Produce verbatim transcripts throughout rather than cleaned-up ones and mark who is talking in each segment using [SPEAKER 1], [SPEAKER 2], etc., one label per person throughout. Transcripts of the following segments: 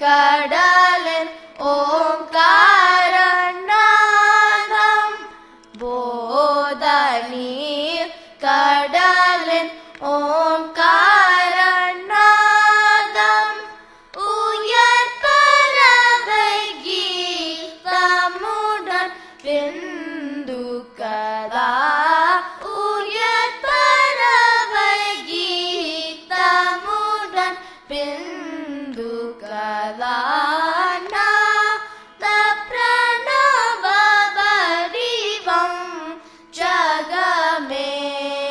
[SPEAKER 1] கடலின் ஓங்கார நாதம் போத நீர் கடலின் ஓங்கார நாதம் உயர் பறவை கீதமுடன் பிந்து கதா உயர் பறவை கீதமுடன் பிந்து கதா நாத பிரணவ வடிவம் ஜகமே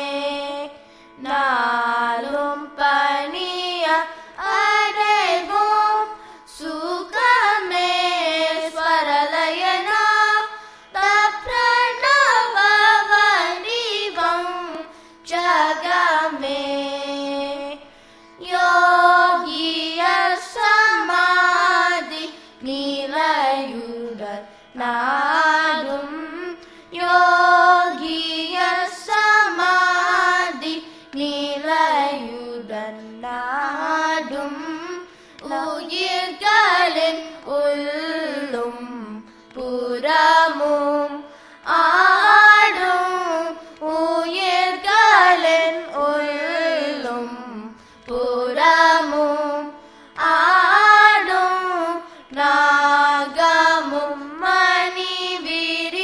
[SPEAKER 1] நாளும் பணிய அடைவோம் சுகமே ஸ்வரலயனா பிரணவ வடிவம் ஜகமே யோகிய சமாதி நிலையுடன் நாடும் யோகிய சமாதி நிலையுடன் நாடும் உயிர்களின் உள்ளும் புறமும் ஆடும் உயிர்களின் உள்ளும் புறமும் ஆடும் நாகமும் மணி விரி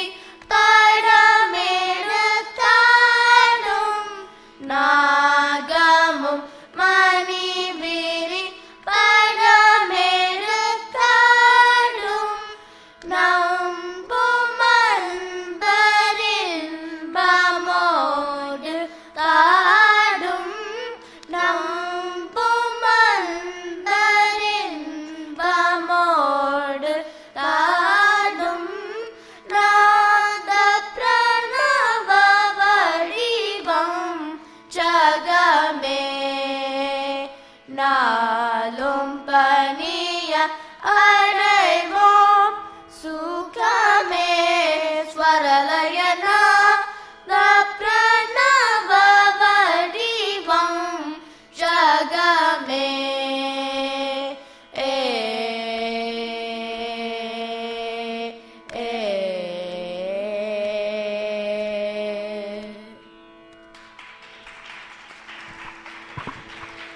[SPEAKER 1] படமெடுத்தாடும் நாகமும் மணி விரி படமெடுத்தாடும் நம்பும் அன்பரின்பமோடு தாடும் நம்பும் அன்பரின்பமோடு தாடும் நாத பிரணவ வடிவம் ஜகமே நாளும் பணிய அடைவோம் சுகமே ஸ்வரலயனா